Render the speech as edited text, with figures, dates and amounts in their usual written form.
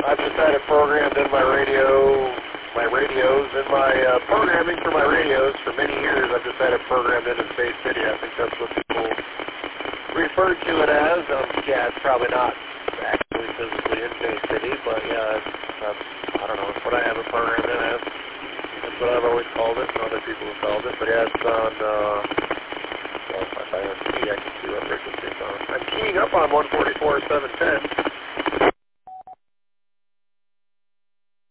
I've just had it programmed in my radios, in my programming for my radios for many years. I've just had it programmed into Space City. I think that's what people refer to it as. Yeah, it's probably not actually physically in Space City, but yeah, I don't know. It's what I have it programmed in as. That's what I've always called it, and other people have called it. But yeah, it's on, well, if I unkey, I can see what frequency it's on. I'm keying up on 144.710.